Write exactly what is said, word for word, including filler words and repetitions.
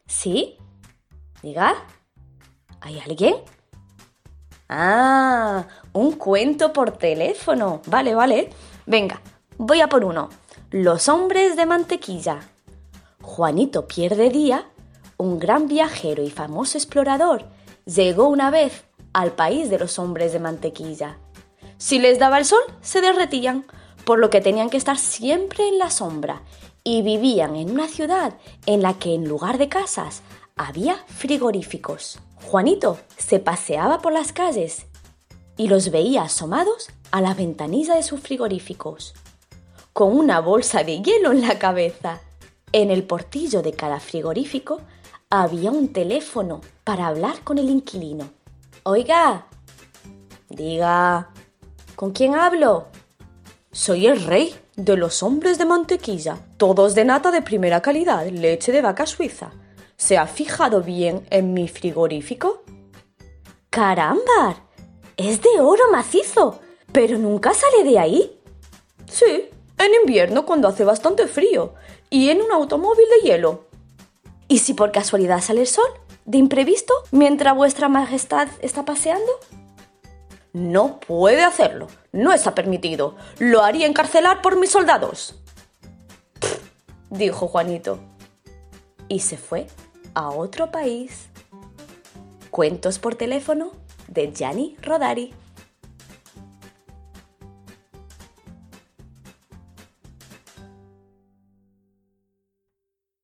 ¿Sí? Diga. ¿Hay alguien? Ah, un cuento por teléfono. Vale, vale. Venga, voy a por uno. Los hombres de mantequilla. Juanito Pierde Día, un gran viajero y famoso explorador, llegó una vez al país de los hombres de mantequilla. Si les daba el sol, se derretían, por lo que tenían que estar siempre en la sombra, y vivían en una ciudad en la que en lugar de casas había frigoríficos. Juanito se paseaba por las calles y los veía asomados a la ventanilla de sus frigoríficos, con una bolsa de hielo en la cabeza. En el portillo de cada frigorífico había un teléfono para hablar con el inquilino. Oiga, diga, ¿con quién hablo? Soy el rey de los hombres de mantequilla, todos de nata de primera calidad, leche de vaca suiza. ¿Se ha fijado bien en mi frigorífico? ¡Caramba! Es de oro macizo, pero nunca sale de ahí. Sí, en invierno cuando hace bastante frío y en un automóvil de hielo. ¿Y si por casualidad sale el sol, de imprevisto, mientras vuestra majestad está paseando? No puede hacerlo, no está permitido. Lo haría encarcelar por mis soldados. Pff, dijo Juanito. Y se fue a otro país. Cuentos por teléfono de Gianni Rodari.